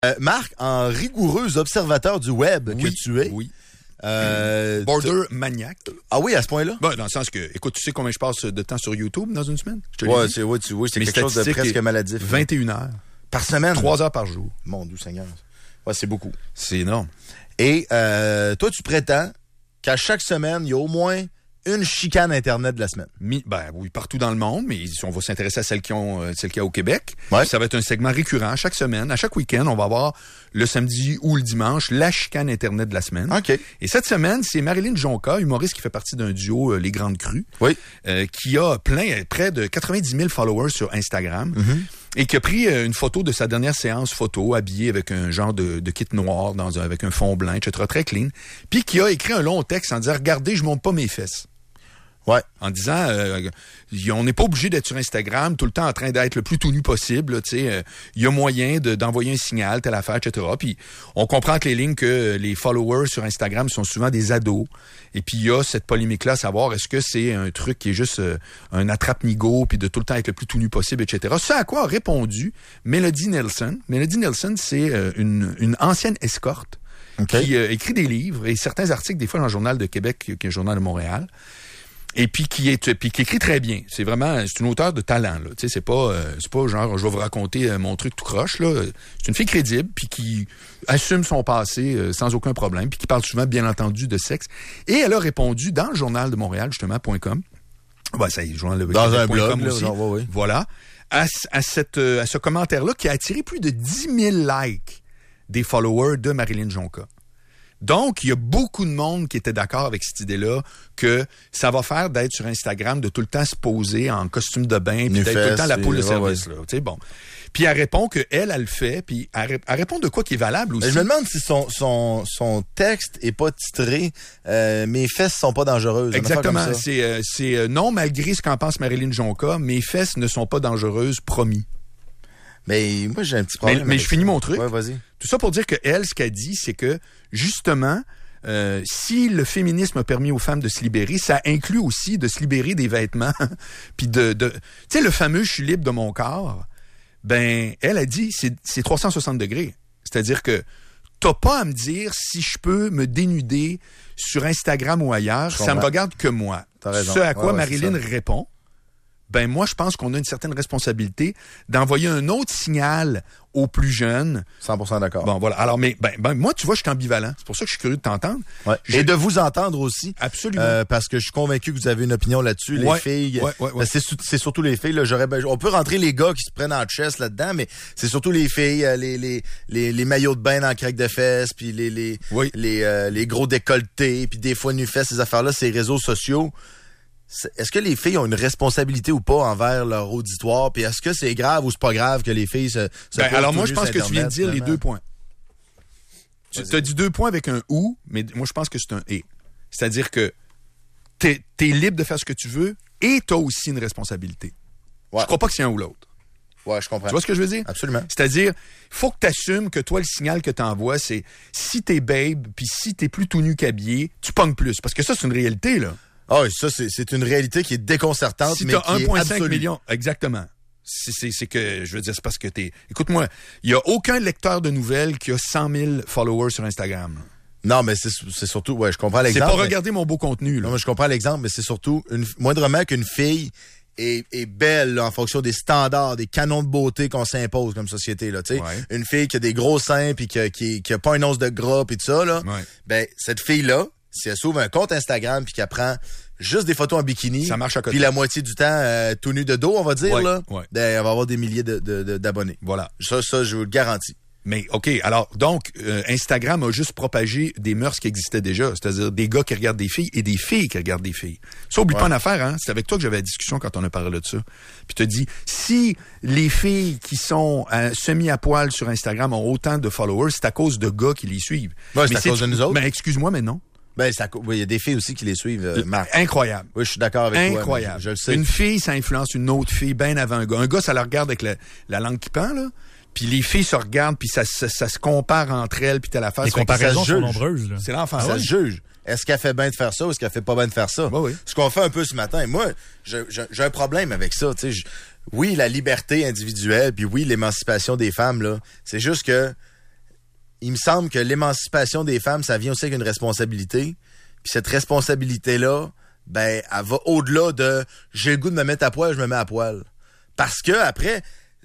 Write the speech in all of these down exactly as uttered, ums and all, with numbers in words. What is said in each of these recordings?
Euh, Marc, en rigoureux observateur du web oui, que tu es. Oui. Euh, Border maniaque. Ah oui, à ce point-là? Ben, dans le sens que, écoute, tu sais combien je passe de temps sur YouTube dans une semaine? Je te ouais, l'ai dit. c'est, ouais, tu vois, c'est Mes quelque chose de presque maladif. vingt et une heures. Par semaine? trois heures par jour. Mon Dieu Seigneur. Ouais, c'est beaucoup. C'est énorme. Et euh, toi, tu prétends qu'à chaque semaine, il y a au moins une chicane Internet de la semaine. Mi- ben oui, partout dans le monde, mais si on va s'intéresser à celles qui ont, euh, celles qu'il y a au Québec. Ouais. Ça va être un segment récurrent chaque semaine. À chaque week-end, on va avoir le samedi ou le dimanche la chicane Internet de la semaine. OK. Et cette semaine, c'est Marilyn Jonca, humoriste qui fait partie d'un duo euh, Les Grandes Crues, Oui. euh, qui a plein, près de quatre-vingt-dix mille followers sur Instagram. Mm-hmm. Et qui a pris euh, une photo de sa dernière séance photo, habillée avec un genre de, de kit noir, dans un, avec un fond blanc, et cetera, très clean. Puis qui a écrit un long texte en disant « Regardez, je monte pas mes fesses ». Ouais. En disant, euh, on n'est pas obligé d'être sur Instagram tout le temps en train d'être le plus tout nu possible. Tu sais, il euh, y a moyen de, d'envoyer un signal, telle affaire, et cetera. Puis on comprend que les lignes que les followers sur Instagram sont souvent des ados. Et puis il y a cette polémique-là, à savoir est-ce que c'est un truc qui est juste euh, un attrape-nigo, puis de tout le temps être le plus tout nu possible, et cetera. Ce à quoi a répondu Melody Nelson. Melody Nelson, c'est euh, une, une ancienne escorte Okay. qui euh, écrit des livres et certains articles, des fois dans le Journal de Québec, qui est le Journal de Montréal. Et puis qui est puis qui écrit très bien. C'est vraiment c'est une auteure de talent là. Tu sais c'est pas euh, c'est pas genre je vais vous raconter euh, mon truc tout croche là. C'est une fille crédible puis qui assume son passé euh, sans aucun problème puis qui parle souvent bien entendu de sexe. Et elle a répondu dans le Journal de Montréal justement .com. Ben ça y est, journal de dans un blog .com là, aussi. genre, ouais, ouais. Voilà. À, à cette à ce commentaire là qui a attiré plus de dix mille likes des followers de Marilyn Jonca. Donc, il y a beaucoup de monde qui était d'accord avec cette idée-là que ça va faire d'être sur Instagram, de tout le temps se poser en costume de bain, puis d'être tout le temps la poule de service. Ouais, ouais. Là, tu sais, bon. Puis elle répond que elle, elle le fait, puis elle, elle répond de quoi qui est valable aussi. Mais je me demande si son son son texte est pas titré euh, mes fesses sont pas dangereuses. Exactement. C'est euh, c'est euh, non malgré ce qu'en pense Marilyn Jonca, mes fesses ne sont pas dangereuses, promis. Mais moi, j'ai un petit problème. Mais, mais je finis mon truc. Ouais, vas-y. Tout ça pour dire que elle, ce qu'elle dit, c'est que, justement, euh, si le féminisme a permis aux femmes de se libérer, ça inclut aussi de se libérer des vêtements. Puis de... de tu sais, le fameux « je suis libre de mon corps », ben, elle a dit, c'est, c'est trois cent soixante degrés. C'est-à-dire que t'as pas à me dire si je peux me dénuder sur Instagram ou ailleurs. Ça me regarde que moi. T'as raison. Ce à quoi ouais, ouais, Marilyn répond. Ben moi, je pense qu'on a une certaine responsabilité d'envoyer un autre signal aux plus jeunes. cent pour cent d'accord. Bon, voilà. Alors, mais ben, ben moi, tu vois, je suis ambivalent. C'est pour ça que je suis curieux de t'entendre. Ouais. Je... Et de vous entendre aussi. Absolument. Euh, parce que je suis convaincu que vous avez une opinion là-dessus. Les ouais. filles, ouais, ouais, ouais. C'est, c'est surtout les filles. Là, j'aurais, on peut rentrer les gars qui se prennent en chest là-dedans, mais c'est surtout les filles, les les les, les maillots de bain dans la craque de fesses, puis les les oui. les, euh, les gros décolletés, puis des fois nu-fesses, ces affaires-là, ces réseaux sociaux. Est-ce que les filles ont une responsabilité ou pas envers leur auditoire? Puis est-ce que c'est grave ou c'est pas grave que les filles se... se ben, alors moi, je pense que tu viens de dire finalement. les deux points. Tu as dit deux points avec un « ou », mais moi, je pense que c'est un « et ». C'est-à-dire que t'es, t'es libre de faire ce que tu veux et t'as aussi une responsabilité. Ouais. Je crois pas que c'est un ou l'autre. Ouais, je comprends. Tu vois ce que je veux dire? Absolument. C'est-à-dire, faut que t'assumes que toi, le signal que t'envoies, c'est si t'es babe, puis si t'es plus tout nu qu'habillé, tu pognes plus. Parce que ça, c'est une réalité, là. Ah oui, ça, c'est, c'est une réalité qui est déconcertante, si mais t'as qui un virgule cinq est absolue. million, exactement. C'est, c'est, c'est que, je veux dire, c'est parce que t'es... Écoute-moi, il y a aucun lecteur de nouvelles qui a cent mille followers sur Instagram. Non, mais c'est, c'est surtout... Ouais, je comprends l'exemple. C'est pas mais... regarder mon beau contenu, là. Non, mais je comprends l'exemple, mais c'est surtout... Une... moindrement qu'une fille est, est belle là, en fonction des standards, des canons de beauté qu'on s'impose comme société, là, tu sais. Ouais. Une fille qui a des gros seins, puis qui, qui, qui a pas une once de gras, puis tout ça, là. Ouais. Ben, cette fille-là, si elle s'ouvre un compte Instagram, puis qu'elle prend... juste des photos en bikini. Ça marche à côté. Puis la moitié du temps, euh, tout nu de dos, on va dire, ouais, là. Ouais. Ben, on va avoir des milliers de, de, de, d'abonnés. Voilà. Ça, ça, je vous le garantis. Mais, OK, alors, donc, euh, Instagram a juste propagé des mœurs qui existaient déjà. C'est-à-dire des gars qui regardent des filles et des filles qui regardent des filles. Ça, oublie ouais. pas une affaire, hein. C'est avec toi que j'avais la discussion quand on a parlé de ça. Puis tu as dit, si les filles qui sont euh, semi à poil sur Instagram ont autant de followers, c'est à cause de gars qui les suivent. Ouais, c'est mais à cause de nous autres. Ben, excuse-moi, mais non. Ben, ça, oui, il y a des filles aussi qui les suivent, euh, Marc. Incroyable. Oui, je suis d'accord avec Incroyable. toi. Incroyable. Je le sais. Une fille, ça influence une autre fille bien avant un gars. Un gars, ça la regarde avec la, la langue qui pend, là. Puis les filles se regardent, puis ça, ça, ça se compare entre elles, puis t'as la face. Les comparaisons sont nombreuses. Là. C'est l'enfant. Ça se juge. Est-ce qu'elle fait bien de faire ça ou est-ce qu'elle fait pas bien de faire ça? Oui, oui. Ce qu'on fait un peu ce matin. Moi, je, je, j'ai un problème avec ça. Tu sais, je, oui, la liberté individuelle, puis oui, l'émancipation des femmes, là. C'est juste que il me semble que l'émancipation des femmes, ça vient aussi avec une responsabilité. Puis cette responsabilité-là, ben, elle va au-delà de « j'ai le goût de me mettre à poil, je me mets à poil ». Parce que après,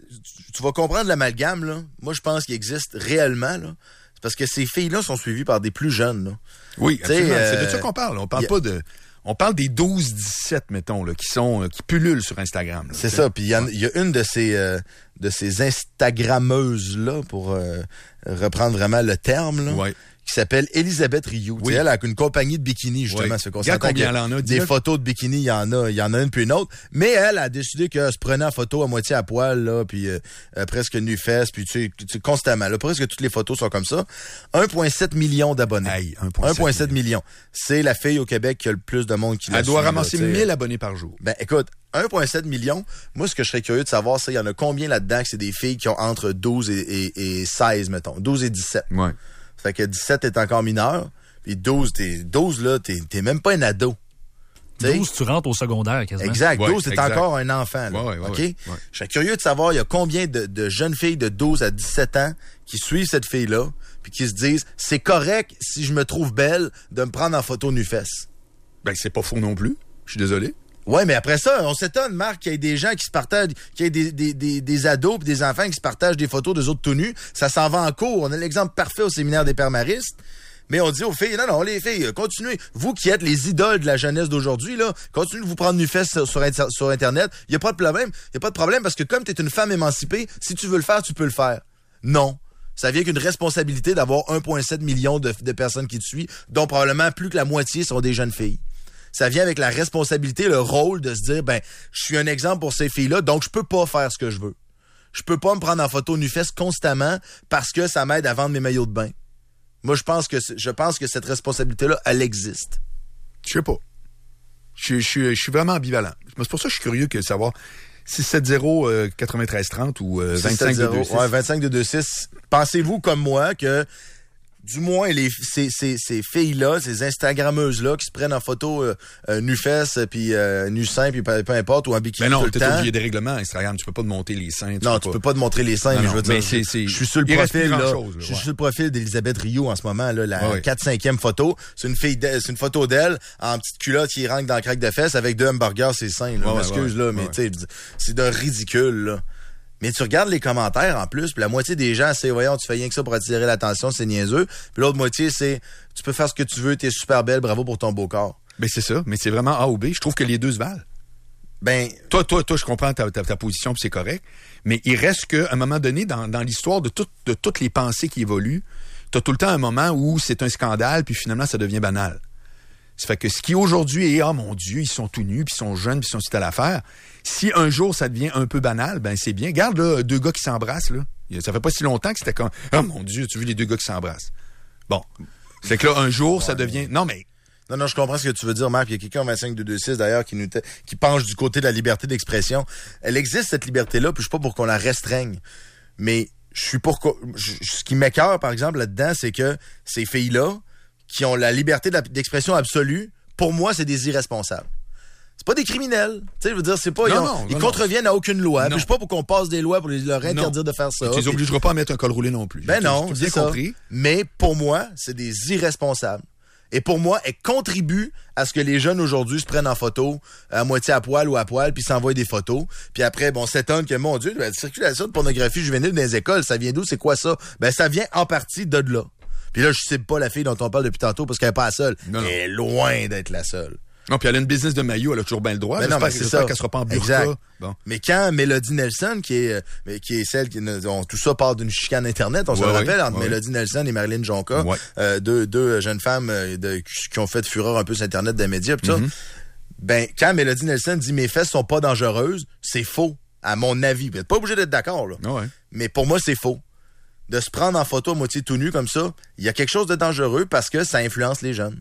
tu vas comprendre l'amalgame, là. Moi, je pense qu'il existe réellement, là. C'est parce que ces filles-là sont suivies par des plus jeunes, là. Oui, absolument. Euh, c'est de ça qu'on parle. On parle a... pas de... On parle des douze dix-sept, mettons, là, qui sont euh, qui pullulent sur Instagram. Là, c'est ça. Puis il y, y a une de ces euh, de ces Instagrammeuses-là, pour euh, reprendre vraiment le terme, là, ouais. qui s'appelle Elisabeth Rioux. Oui. Elle a une compagnie de bikini, justement. Oui. Ça fait qu'on Regarde combien elle en a. Des photos de bikini, il y en a. Il y en a une puis une autre. Mais elle a décidé qu'elle se prenait en photo à moitié à poil, là, puis euh, euh, presque nu-fesse, puis tu sais, tu sais, constamment. Là, presque toutes les photos sont comme ça. un virgule sept million d'abonnés. Aïe, un virgule sept million. C'est la fille au Québec qui a le plus de monde qui la Elle doit suit, ramasser là, mille abonnés par jour. Ben, écoute, un virgule sept million, moi, ce que je serais curieux de savoir, c'est il y en a combien là-dedans que c'est des filles qui ont entre douze et, et, et seize, mettons. douze et dix-sept. Ouais. Fait que dix-sept est encore mineur. Puis douze, t'es, douze là, t'es, t'es même pas un ado. T'sais? douze, tu rentres au secondaire quasiment. Exact. Ouais, douze, t'es exact. encore un enfant. Là. Ouais, ouais, OK? ouais, ouais. Je serais curieux de savoir, il y a combien de, de jeunes filles de douze à dix-sept ans qui suivent cette fille-là, puis qui se disent, c'est correct si je me trouve belle de me prendre en photo nu-fesse. Ben, c'est pas faux non plus. Je suis désolé. Ouais, mais après ça, on s'étonne, Marc, qu'il y ait des gens qui se partagent, qu'il y ait des, des, des, des ados pis des enfants qui se partagent des photos d'eux autres tout nus. Ça s'en va en cours. On a l'exemple parfait au séminaire des pères maristes. Mais on dit aux filles, non, non, les filles, continuez. Vous qui êtes les idoles de la jeunesse d'aujourd'hui, là, continuez de vous prendre nu-fesses sur, sur, sur Internet. Il n'y a pas de problème. Il n'y a pas de problème parce que comme tu es une femme émancipée, si tu veux le faire, tu peux le faire. Non. Ça vient qu'une responsabilité d'avoir un virgule sept million de, de personnes qui te suivent, dont probablement plus que la moitié sont des jeunes filles. Ça vient avec la responsabilité, le rôle de se dire, ben, je suis un exemple pour ces filles-là, donc je peux pas faire ce que je veux. Je peux pas me prendre en photo nu-fesse constamment parce que ça m'aide à vendre mes maillots de bain. Moi, je pense que je pense que cette responsabilité-là, elle existe. Je sais pas. Je, je, je suis vraiment ambivalent. C'est pour ça que je suis curieux de savoir six sept zéro quatre-vingt-treize trente ou euh, vingt-cinq deux deux six. Ouais, vingt-cinq deux deux six. Pensez-vous comme moi que du moins les ces ces ces filles-là, ces Instagrammeuses-là qui se prennent en photo euh, euh, nu-fesses puis euh, nu-seins puis peu, peu importe ou en bikini mais non, tout le t'es temps. obligé des règlements Instagram, tu peux pas te monter les seins. Tu non, peux tu pas... peux pas te montrer les seins, non, mais non, je veux dire, mais c'est, c'est... je suis sur le Il profil là, chose, là je suis ouais. sur le profil d'Elisabeth Rioux en ce moment là, la ouais, quatre cinquième photo, c'est une fille de, c'est une photo d'elle en petite culotte qui rentre dans le craque de fesses avec deux hamburgers ses seins là. Ouais, M'excuse ouais, là, mais ouais. tu sais c'est d'un ridicule là. Mais tu regardes les commentaires en plus, puis la moitié des gens, c'est « Voyons, tu fais rien que ça pour attirer l'attention, c'est niaiseux. » Puis l'autre moitié, c'est « Tu peux faire ce que tu veux, t'es super belle, bravo pour ton beau corps. » Ben c'est ça, mais c'est vraiment A ou B. Je trouve que les deux se valent. Ben, toi, toi, toi, je comprends ta, ta, ta position, puis c'est correct. Mais il reste qu'à un moment donné, dans, dans l'histoire de, tout, de toutes les pensées qui évoluent, t'as tout le temps un moment où c'est un scandale, puis finalement, ça devient banal. Ça fait que ce qui aujourd'hui est « Ah, mon Dieu, ils sont tout nus, puis ils sont jeunes, puis ils sont c'est à l'affaire », si un jour ça devient un peu banal, ben c'est bien. Regarde là, deux gars qui s'embrassent, là. Ça fait pas si longtemps que c'était comme « Ah, mon Dieu, tu as vu les deux gars qui s'embrassent. » Bon. C'est que là, un jour, ouais, ça devient... Non, mais... Non, non, je comprends ce que tu veux dire, Marc. Il y a quelqu'un en vingt-cinq deux deux six, d'ailleurs, qui nous t- qui penche du côté de la liberté d'expression. Elle existe, cette liberté-là, puis je suis pas pour qu'on la restreigne. Mais je suis pour... que... Ce qui m'écoeure, par exemple, là-dedans, c'est que ces filles-là, qui ont la liberté d'expression absolue, pour moi, c'est des irresponsables. C'est pas des criminels. Tu sais, je veux dire, c'est pas... Non, ils, ont, non, ils non, contreviennent non. à aucune loi. Puis je suis pas pour qu'on passe des lois pour les, leur interdire non. de faire ça. Tu les obligeras pas à mettre un col roulé non plus. Ben non, c'est ça. compris. Mais pour moi, c'est des irresponsables. Et pour moi, elle contribue à ce que les jeunes aujourd'hui se prennent en photo à moitié à poil ou à poil, puis s'envoient des photos. Puis après, bon, s'étonne que, mon Dieu, la circulation de pornographie juvénile dans les écoles, ça vient d'où? C'est quoi ça? Ben, ça vient en partie de là. Puis là, je sais pas la fille dont on parle depuis tantôt parce qu'elle est pas la seule. Non, non. Elle est loin d'être la seule. Non, puis elle a une business de maillot, elle a toujours bien le droit. Mais non, mais c'est ça. Qu'elle sera pas en burqa. Exact. Bon. Mais quand Mélodie Nelson, qui est, euh, qui est celle qui, on, tout ça part d'une chicane Internet, on ouais, se le rappelle, ouais, entre ouais. Mélodie Nelson et Marilyn Jonca, ouais. euh, deux, deux jeunes femmes euh, de, qui ont fait fureur un peu sur Internet des médias, pis mm-hmm. ça. Ben, quand Mélodie Nelson dit mes fesses sont pas dangereuses, c'est faux, à mon avis. Vous n'êtes pas obligé d'être d'accord, là. Ouais. Mais pour moi, c'est faux. De se prendre en photo à moitié tout nu comme ça, il y a quelque chose de dangereux parce que ça influence les jeunes.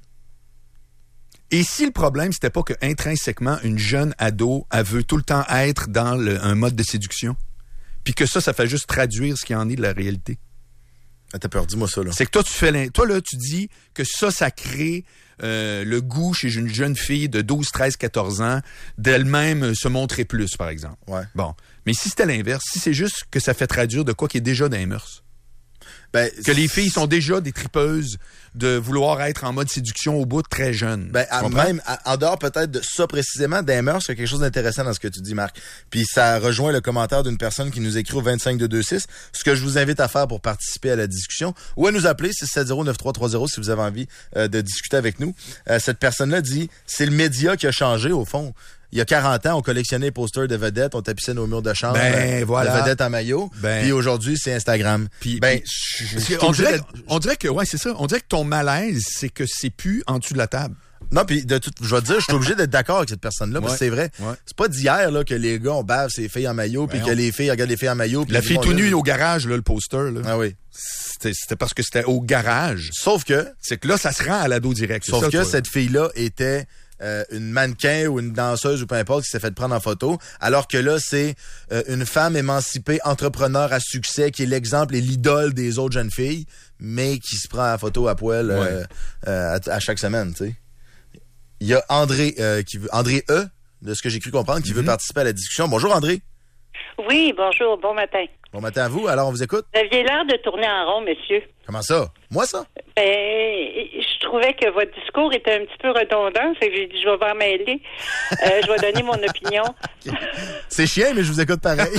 Et si le problème, c'était pas que intrinsèquement, une jeune ado, elle veut tout le temps être dans le, un mode de séduction, puis que ça, ça fait juste traduire ce qui en est de la réalité. Ah, t'as peur, dis-moi ça, là. C'est que toi, tu fais l'in... toi, là, tu dis que ça, ça crée euh, le goût chez une jeune fille de douze, treize, quatorze ans d'elle-même se montrer plus, par exemple. Ouais. Bon. Mais si c'était l'inverse, si c'est juste que ça fait traduire de quoi qui est déjà dans les mœurs. Ben, que les filles sont déjà des tripeuses de vouloir être en mode séduction au bout de très jeunes. Ben, à, même, à, en dehors peut-être de ça précisément, des mœurs, il y a quelque chose d'intéressant dans ce que tu dis, Marc. Puis ça rejoint le commentaire d'une personne qui nous écrit au vingt-cinq deux vingt-six. Ce que je vous invite à faire pour participer à la discussion, ou à nous appeler six sept zéro neuf trois trois zéro si vous avez envie euh, de discuter avec nous. Euh, cette personne-là dit, c'est le média qui a changé au fond. Il y a quarante ans, on collectionnait les posters de vedettes, on tapissait nos murs de chambre, ben, euh, voilà. de vedettes en maillot. Ben, puis aujourd'hui, c'est Instagram. Puis, ben, puis, je, je, on, dirait, on dirait que, ouais, c'est ça. On dirait que ton malaise, c'est que c'est plus en dessous de la table. Non, puis de tout, je vais te dire, je suis obligé d'être d'accord avec cette personne-là, parce que ouais, c'est vrai. Ouais. C'est pas d'hier là que les gars on bave ces filles en maillot, puis ben que les filles regardent les filles en maillot. La fille tout nue au garage, là, le poster. Là. Ah oui. C'était, c'était parce que c'était au garage. Sauf que, c'est que là, ça se rend à l'ado direct. Sauf ça, que toi, cette fille-là était euh, une mannequin ou une danseuse ou peu importe qui s'est fait prendre en photo, alors que là, c'est euh, une femme émancipée, entrepreneur à succès, qui est l'exemple et l'idole des autres jeunes filles, mais qui se prend en photo à poil euh, ouais. euh, à, à chaque semaine, tu sais. Il y a André, euh, qui veut, André E, de ce que j'ai cru comprendre, qui mm-hmm. veut participer à la discussion. Bonjour André. Oui, bonjour, bon matin. Bon matin à vous, alors on vous écoute. Vous aviez l'air de tourner en rond, monsieur. Comment ça? Moi, ça? Ben, je trouvais que votre discours était un petit peu redondant, fait que j'ai dit, je vais m'en mêler. Euh, je vais donner mon opinion. C'est chiant, mais je vous écoute pareil.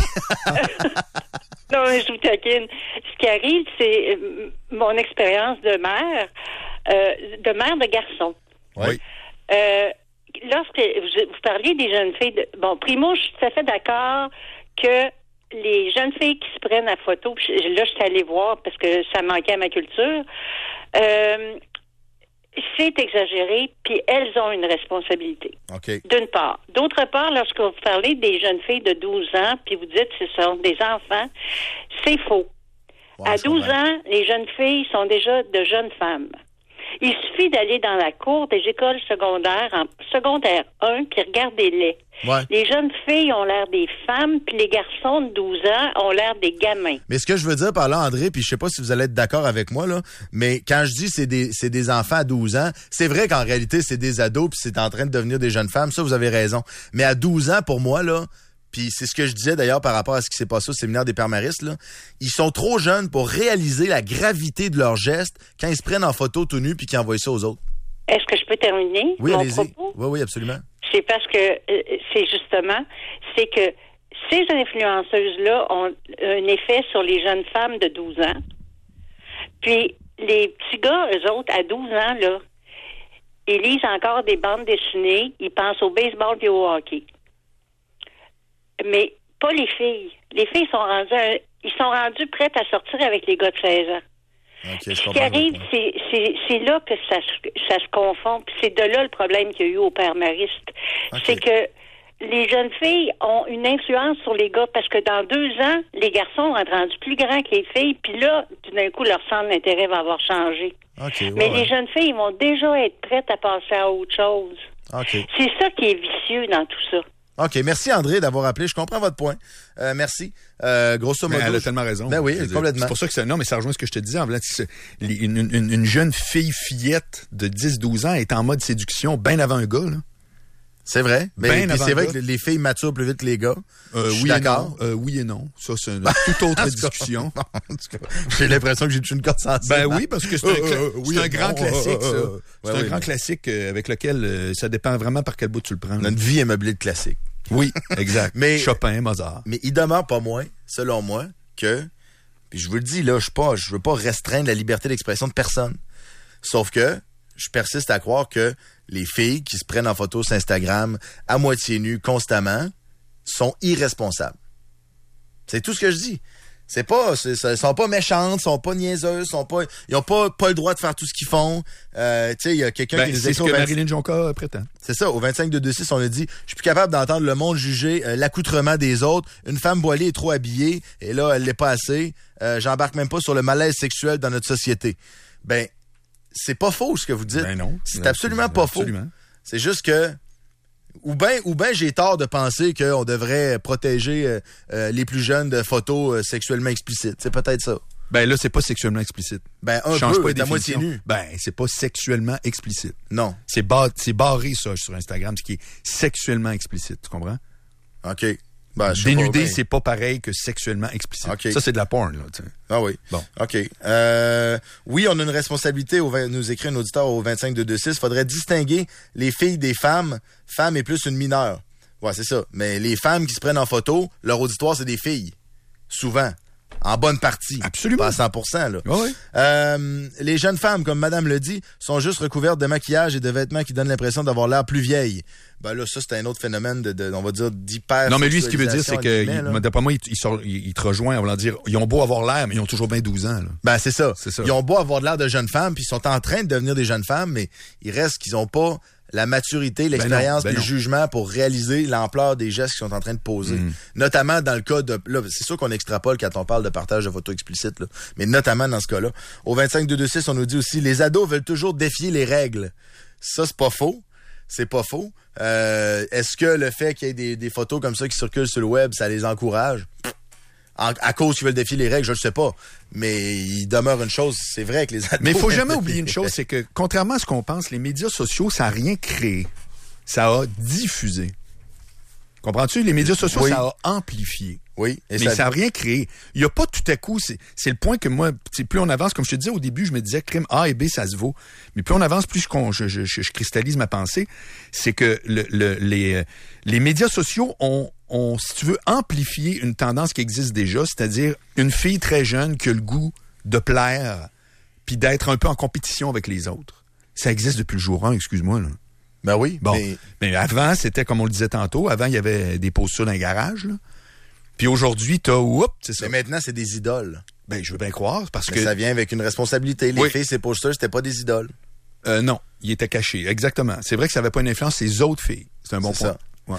Non, mais je vous taquine. Ce qui arrive, c'est euh, mon expérience de mère, euh, de mère de garçon. Oui. Euh, lorsque vous, vous parliez des jeunes filles, de, bon, primo, je suis tout à fait d'accord que les jeunes filles qui se prennent à photo, je, là, je suis allée voir parce que ça manquait à ma culture, euh, c'est exagéré, puis elles ont une responsabilité. Okay. D'une part. D'autre part, lorsque vous parlez des jeunes filles de douze ans, puis vous dites que ce sont des enfants, c'est faux. Ouais, à douze ans, les jeunes filles sont déjà de jeunes femmes. Il suffit d'aller dans la cour des écoles secondaires, en secondaire un, puis regardez-les. Ouais. Les jeunes filles ont l'air des femmes, puis les garçons de douze ans ont l'air des gamins. Mais ce que je veux dire par là, André, puis je sais pas si vous allez être d'accord avec moi, là, mais quand je dis c'est des c'est des enfants à douze ans, c'est vrai qu'en réalité, c'est des ados, puis c'est en train de devenir des jeunes femmes. Ça, vous avez raison. Mais à douze ans, pour moi, là, puis c'est ce que je disais d'ailleurs par rapport à ce qui s'est passé au séminaire des pères maristes, là, ils sont trop jeunes pour réaliser la gravité de leurs gestes quand ils se prennent en photo tout nus puis qu'ils envoient ça aux autres. Est-ce que je peux terminer oui, mon allez-y. propos? Oui, oui, absolument. C'est parce que euh, c'est justement, c'est que ces influenceuses-là ont un effet sur les jeunes femmes de douze ans. Puis les petits gars, eux autres, à douze ans, là, ils lisent encore des bandes dessinées, ils pensent au baseball et au hockey. Mais pas les filles. Les filles sont rendues, un, ils sont rendus prêtes à sortir avec les gars de seize ans. Okay, ce qui arrive, c'est, c'est, c'est là que ça, ça se confond. Puis c'est de là le problème qu'il y a eu au père mariste. Okay. C'est que les jeunes filles ont une influence sur les gars parce que dans deux ans, les garçons vont être rendus plus grands que les filles. Puis là, tout d'un coup, leur centre d'intérêt va avoir changé. Okay, ouais, Mais ouais. les jeunes filles vont déjà être prêtes à passer à autre chose. Okay. C'est ça qui est vicieux dans tout ça. OK. Merci, André, d'avoir appelé. Je comprends votre point. Euh, merci. Euh, grosso modo. Mais elle a tellement raison. Ben oui, complètement. C'est pour ça que ça, non, mais ça rejoint ce que je te disais. En fait, une, une, une jeune fille fillette de dix douze ans est en mode séduction bien avant un gars, là. C'est vrai. Mais ben c'est vrai que les filles maturent plus vite que les gars. Euh, je suis oui d'accord. Et non. Euh, oui et non. Ça, c'est une toute autre discussion. J'ai l'impression que j'ai touché une corde sensible. Ben oui, parce que c'est un, cla- euh, euh, oui c'est un grand non. classique, ça. Ouais, c'est oui, un grand mais... classique avec lequel euh, ça dépend vraiment par quel bout tu le prends. Notre vie est meublée de classiques. Oui, exact. mais, Chopin, Mozart. Mais il demeure pas moins, selon moi, que, puis je vous le dis, là, je suis pas, je veux pas restreindre la liberté d'expression de personne. Sauf que, je persiste à croire que les filles qui se prennent en photo sur Instagram à moitié nues constamment sont irresponsables. C'est tout ce que je dis. C'est pas, c'est, c'est, sont pas méchantes, sont pas niaiseuses, sont pas, ils ont pas, pas le droit de faire tout ce qu'ils font. Euh, tu sais, il y a quelqu'un ben, qui nous c'est ce que vingt... Marilyn Jonca prétend. C'est ça, au vingt-cinq deux vingt-six, on a dit, je suis plus capable d'entendre le monde juger euh, l'accoutrement des autres. Une femme voilée est trop habillée, et là, elle l'est pas assez. Euh, j'embarque même pas sur le malaise sexuel dans notre société. Ben, c'est pas faux ce que vous dites. Ben non. C'est ben, absolument pas absolument. faux. C'est juste que Ou bien ou ben j'ai tort de penser qu'on devrait protéger euh, euh, les plus jeunes de photos euh, sexuellement explicites. C'est peut-être ça. Ben là, c'est pas sexuellement explicite. Ben un Change peu, pas à moitié nu. Ben, c'est pas sexuellement explicite. Non. C'est, bar- c'est barré, ça, sur Instagram, ce qui est sexuellement explicite. Tu comprends? OK. Ben, je sais Dénudé, pas, mais- c'est pas pareil que sexuellement explicite. OK. Ça, c'est de la porn, là, tu sais. Ah oui. Bon. OK. Euh, oui, on a une responsabilité, au, vingt- nous écrit un auditeur au vingt-cinq deux deux six. Il faudrait distinguer les filles des femmes. Femme est plus une mineure. Ouais, c'est ça. Mais les femmes qui se prennent en photo, leur auditoire, c'est des filles. Souvent. En bonne partie. Absolument. Pas à cent pour cent, là. Ouais, ouais. Euh, les jeunes femmes, comme madame le dit, sont juste recouvertes de maquillage et de vêtements qui donnent l'impression d'avoir l'air plus vieilles. Ben là, ça, c'est un autre phénomène de, de on va dire, d'hyper. Non, mais lui, ce qu'il veut dire, c'est que, guillemets, là. il- d'après moi, il, il, sort- il- il te rejoint en voulant dire, ils ont beau avoir l'air, mais ils ont toujours bien douze ans, là. Ben, c'est ça. C'est ça. Ils ont beau avoir de l'air de jeunes femmes, puis ils sont en train de devenir des jeunes femmes, mais il reste qu'ils ont pas la maturité, l'expérience, ben puis le non. jugement pour réaliser l'ampleur des gestes qu'ils sont en train de poser. Mm. Notamment dans le cas de... Là, c'est sûr qu'on extrapole quand on parle de partage de photos explicites, là, mais notamment dans ce cas-là. Au vingt-cinq deux deux six, on nous dit aussi, les ados veulent toujours défier les règles. Ça, c'est pas faux. C'est pas faux. Euh, est-ce que le fait qu'il y ait des, des photos comme ça qui circulent sur le web, ça les encourage? En- à cause qu'ils veulent défier les règles, je le sais pas. Mais il demeure une chose, c'est vrai que les ados... Mais il faut jamais oublier une chose, c'est que, contrairement à ce qu'on pense, les médias sociaux, ça n'a rien créé. Ça a diffusé. Comprends-tu? Les médias sociaux, Oui. ça a amplifié. Oui. Et Mais ça n'a rien créé. Il n'y a pas tout à coup, c'est, c'est le point que moi, tu sais, plus on avance, comme je te disais au début, je me disais crime A et B, ça se vaut. Mais plus on avance, plus je, con- je, je, je, je cristallise ma pensée, c'est que le, le, les, les médias sociaux ont, ont, si tu veux, amplifié une tendance qui existe déjà, c'est-à-dire une fille très jeune qui a le goût de plaire puis d'être un peu en compétition avec les autres. Ça existe depuis le jour un, excuse-moi, là. Ben oui. Bon, Mais... mais avant, c'était comme on le disait tantôt, avant, il y avait des postures dans les garages, là. Puis aujourd'hui, t'as, oups, c'est ça. Mais maintenant, c'est des idoles. Ben, je veux bien croire, parce Mais que... ça vient avec une responsabilité. Les Oui. filles, ces posters, c'était pas des idoles. Euh, non, il était caché, exactement. C'est vrai que ça n'avait pas une influence sur les autres filles. C'est un bon C'est point. ça.